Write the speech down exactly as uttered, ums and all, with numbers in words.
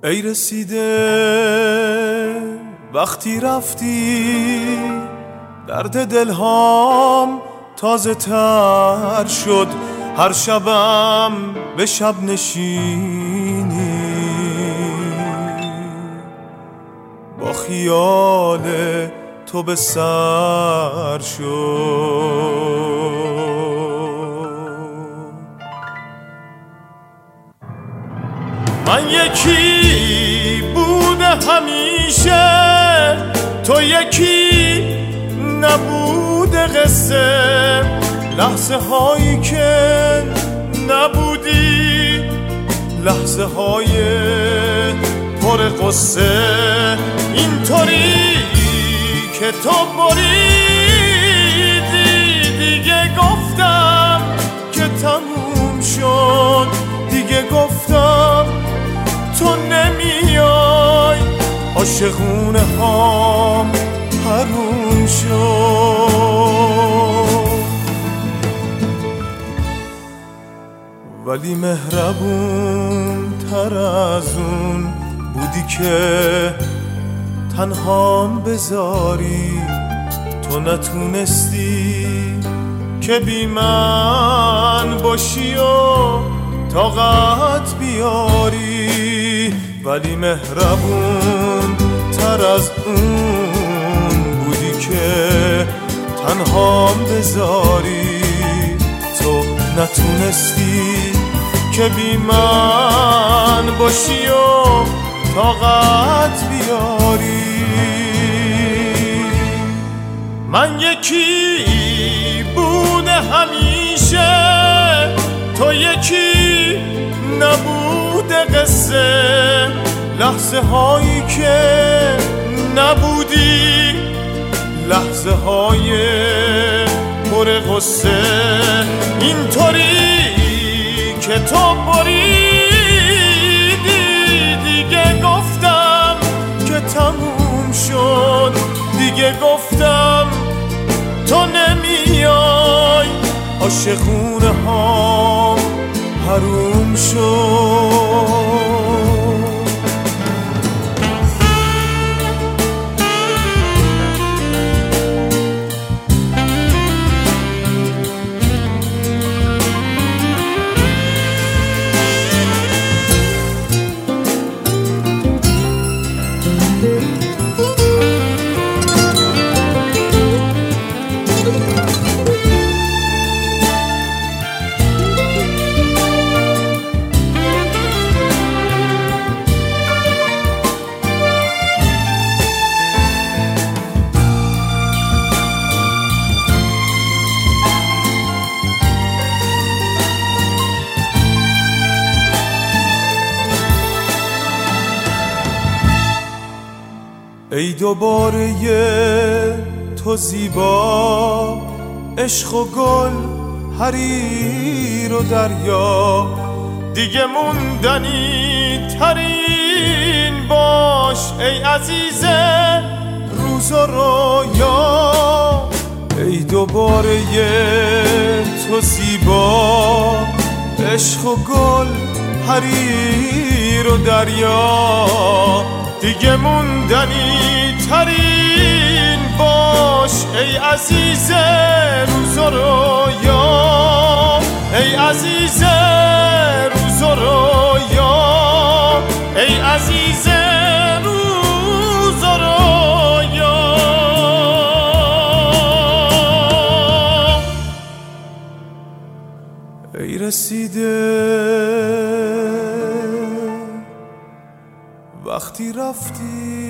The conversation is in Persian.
ای رسیده وقتی رفتی درد دلهام تازه تر شد، هر شبم به شب نشینی با خیال تو به سر شد. من یکی بوده همیشه، تو یکی نبوده قصه، لحظه هایی که نبودی، لحظه های پر قصه، اینطوری که تو بریدی دیگه گفتم که تموم شد، دیگه گفتم تو نمیای، عاشقونه هام حروم شد. ولی مهربون تر از اون بودی که تنهام بذاری، تو نتونستی که بی من باشی و طاقت بیاری. ولی مهربون تر از اون بودی که تنهام بذاری، تو نتونستی که بی من باشی و طاقت بیاری. من یکی بوده همیشه، تو یکی نبوده قصه، لحظه هایی که نبودی، لحظه های پر قصه، اینطوری که تو بریدی دیگه گفتم که تموم شد، دیگه گفتم تو نمیای، عاشقونه ها حروم شد. ای دوباره تو زیبا، عشق و گل، حریر و دریا، دیگه موندنی ترین باش ای عزیز روز و رویا. ای دوباره تو زیبا، عشق و گل، حریر و دریا، دیگه موندنی ترین باش ای عزیز روز و رویا، ای عزیز روز و رویا، ای عزیز روز و رویا. ای رسیده وقتی رفتی